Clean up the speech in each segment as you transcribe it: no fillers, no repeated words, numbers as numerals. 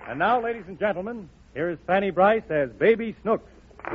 And now, ladies and gentlemen, here is Fanny Bryce as Baby Snooks.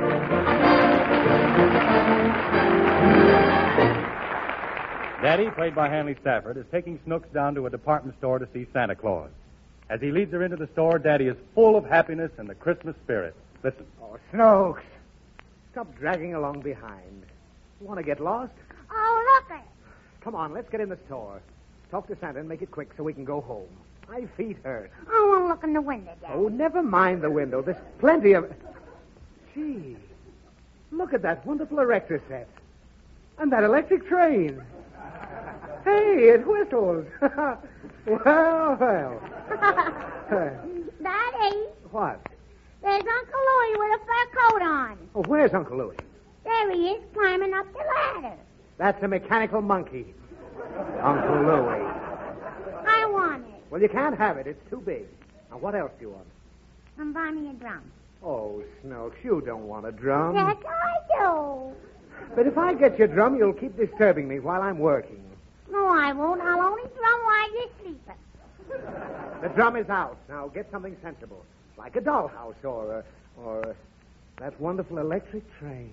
Daddy, played by Hanley Stafford, is taking Snooks down to a department store to see Santa Claus. As he leads her into the store, Daddy is full of happiness and the Christmas spirit. Listen. Oh, Snooks. Stop dragging along behind. You want to get lost? Oh, look it. Come on, let's get in the store. Talk to Santa and make it quick so we can go home. My feet hurt. I want to look in the window, Daddy. Oh, never mind the window. There's plenty of... Gee, look at that wonderful erector set. And that electric train. Hey, it whistles. well. Daddy, What? there's Uncle Louie with a fur coat on. Oh, where's Uncle Louie? There he is, climbing up the ladder. That's a mechanical monkey. Uncle Louie. I want it. Well, you can't have it. It's too big. Now, what else do you want? And buy me a drum. Oh, Snooks, you don't want a drum. Yes, I do. But if I get your drum, you'll keep disturbing me while I'm working. No, I won't. I'll only drum while you're sleeping. The drum is out. Now, get something sensible. Like a dollhouse or that wonderful electric train.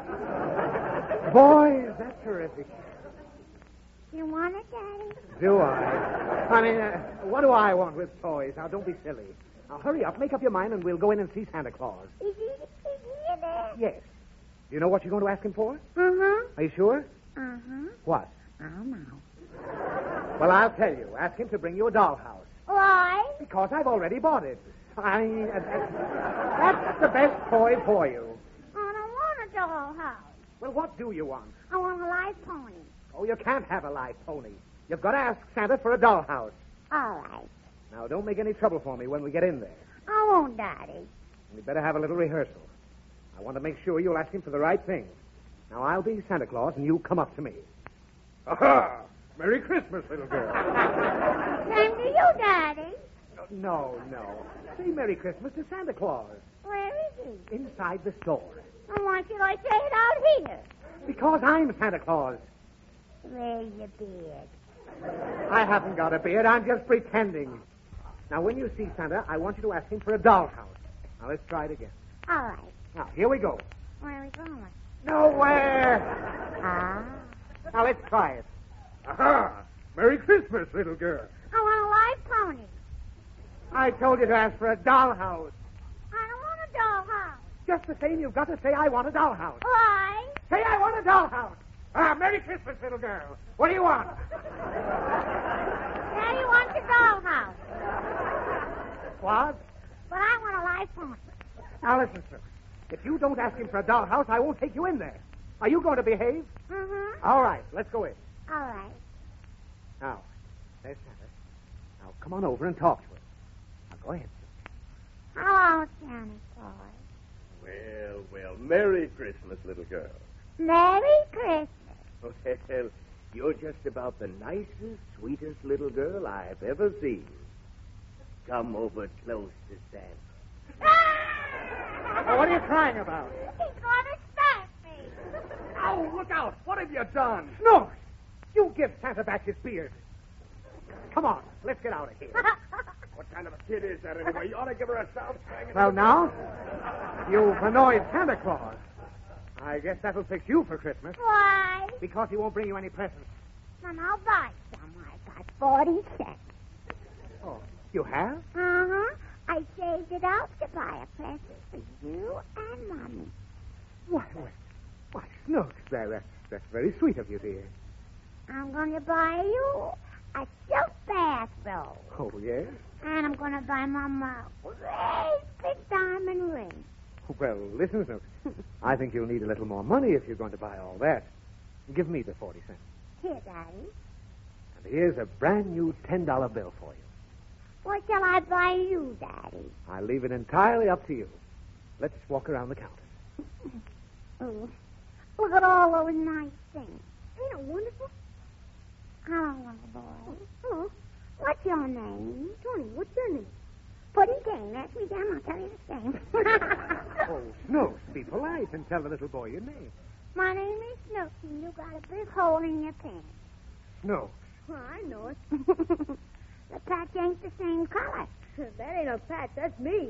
Boy, is that terrific. You want it, Daddy? Do I? I mean, what do I want with toys? Now, don't be silly. Now, hurry up. Make up your mind, and we'll go in and see Santa Claus. Is he in there? Yes. You know what you're going to ask him for? Uh-huh. Are you sure? Uh-huh. What? I don't know. Well, I'll tell you. Ask him to bring you a dollhouse. Why? Because I've already bought it. I mean, that's the best toy for you. I don't want a dollhouse. Well, what do you want? I want a live pony. Oh, you can't have a live pony. You've got to ask Santa for a dollhouse. All right. Now, don't make any trouble for me when we get in there. I won't, Daddy. We better have a little rehearsal. I want to make sure you'll ask him for the right thing. Now, I'll be Santa Claus, and you come up to me. Aha! Merry Christmas, little girl. Same to you, Daddy. No. Say Merry Christmas to Santa Claus. Where is he? Inside the store. And why should I say it out here? Because I'm Santa Claus. Where's your beard? I haven't got a beard. I'm just pretending. Now, when you see Santa, I want you to ask him for a dollhouse. Now, let's try it again. All right. Now, here we go. Where are we going? Nowhere. Ah. Now, let's try it. Aha! Merry Christmas, little girl. I want a live pony. I told you to ask for a dollhouse. I don't want a dollhouse. Just the same, you've got to say, I want a dollhouse. Why? Say, I want a dollhouse. Ah, Merry Christmas, little girl. What do you want? Daddy wants a dollhouse. What? But I want a live pony. Now, listen, sir. If you don't ask him for a dollhouse, I won't take you in there. Are you going to behave? Mm-hmm. All right, let's go in. All right. Now, there's Santa. Now, come on over and talk to him. Now, go ahead. Hello, Santa Claus. Well, Merry Christmas, little girl. Merry Christmas. Well, you're just about the nicest, sweetest little girl I've ever seen. Come over close to Santa. Now, what are you crying about? He's going to smack me. Oh, look out. What have you done? No. You give Santa back his beard. Come on. Let's get out of here. What kind of a kid is that anyway? You ought to give her a south swing. Well, now, you've annoyed Santa Claus. I guess that'll fix you for Christmas. Why? Because he won't bring you any presents. Then I'll buy some. I got 40 cents. Oh, you have? Uh-huh. I saved it up to buy a present for you and Mommy. Why, Snooks, that's very sweet of you, dear. I'm going to buy you a silk bathrobe. Oh, yes? And I'm going to buy Mom a great big diamond ring. Well, listen, Snooks. I think you'll need a little more money if you're going to buy all that. Give me the 40 cents. Here, Daddy. And here's a brand new $10 bill for you. What shall I buy you, Daddy? I'll leave it entirely up to you. Let's walk around the counter. Oh, look at all those nice things. Ain't it wonderful? Hello, little boy. Hello. What's your name? Tony, what's your name? Pudding Cane. Ask me again, I'll tell you the same. Oh, Snooks, be polite and tell the little boy your name. My name is Snooks, and you got a big hole in your pants. Snooks. Well, I know it. The patch ain't the same color. That ain't a patch. That's me.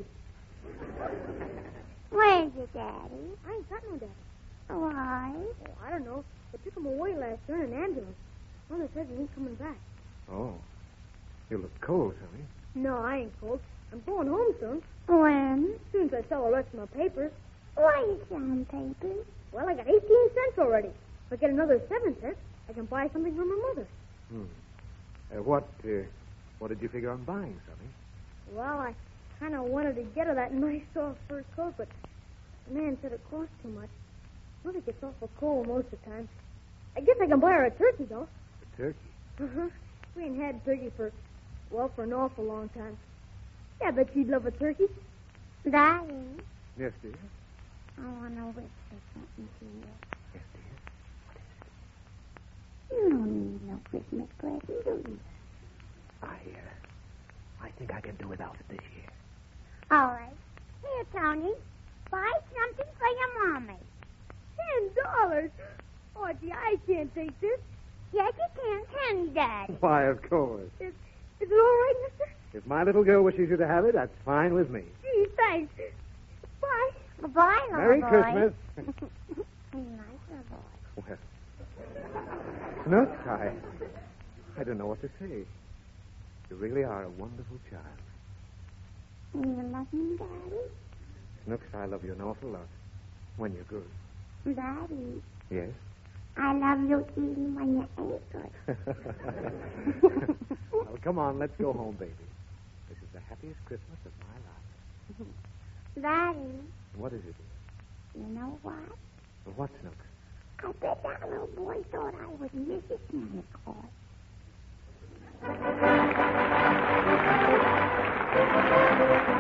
Where's your daddy? I ain't got no daddy. Why? Oh, I don't know. They took him away last year in an ambulance. Mother says he ain't coming back. Oh. You look cold, honey. No, I ain't cold. I'm going home soon. When? As soon as I sell the rest of my papers. Why are you selling papers? Well, I got 18 cents already. If I get another 7 cents, I can buy something for my mother. What did you figure on buying, Sonny? Well, I kind of wanted to get her that nice soft fur coat, but the man said it cost too much. Mother gets awful cold most of the time. I guess I can buy her a turkey, though. A turkey? Uh-huh. We ain't had turkey for an awful long time. Yeah, I bet she'd love a turkey. Daddy, Yes, dear. I want to whisper something to you. Yes, dear. You don't need no Christmas present, do you? I think I can do without it this year. All right. Here, Tony. Buy something for your mommy. $10. Oh, gee, I can't take this. Yes, you can you, Daddy? Why, of course. Is it all right, mister? If my little girl wishes you to have it, that's fine with me. Gee, thanks. Bye. Goodbye, little Merry boy. Christmas. Nice little boy. Well, Snooks, I don't know what to say. You really are a wonderful child. You love me, Daddy? Snooks, I love you an awful lot. When you're good. Daddy, Yes? I love you even when you ain't good. Well, come on, let's go home, baby. This is the happiest Christmas of my life. Daddy, What is it? you know what? Well, what, Snooks? I bet that little boy thought I was Mrs. Santa Claus.